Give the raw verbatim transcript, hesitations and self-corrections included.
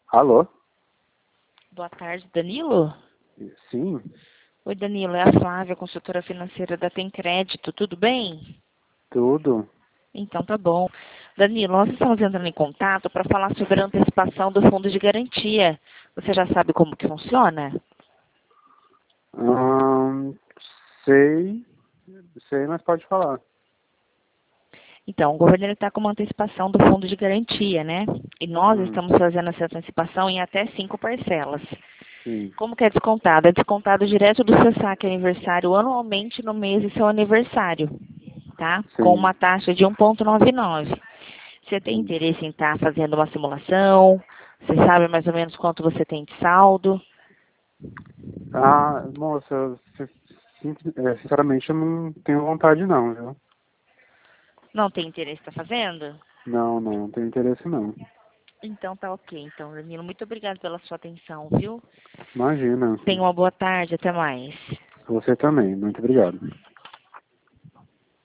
Alô? Boa tarde, Danilo? Sim, Oi, Danilo, é a Flávia, consultora financeira da Tem Crédito, tudo bem? tudo. Então tá bom. Danilo, nós estamos entrando em contato para falar sobre a antecipação do fundo de garantia. Você já sabe como que funciona? Ahn, sei, sei, mas pode falar. Então, o governo está com uma antecipação do fundo de garantia, né? E nós Hum, estamos fazendo essa antecipação em até cinco parcelas. sim, Como que é descontado? É descontado direto do seu saque aniversário anualmente no mês de seu aniversário, tá? Com sim, uma taxa de um vírgula noventa e nove. Você tem sim. interesse em estar fazendo uma simulação? Você sabe mais ou menos quanto você tem de saldo? Ah, moça, si- sim- é, sinceramente eu não tenho vontade não, viu? Não tem interesse em estar fazendo? Não, não, não tenho interesse não. Então tá ok. Então, Danilo, muito obrigada pela sua atenção, viu? Imagina. Tenha uma boa tarde, até mais. Você também, muito obrigado.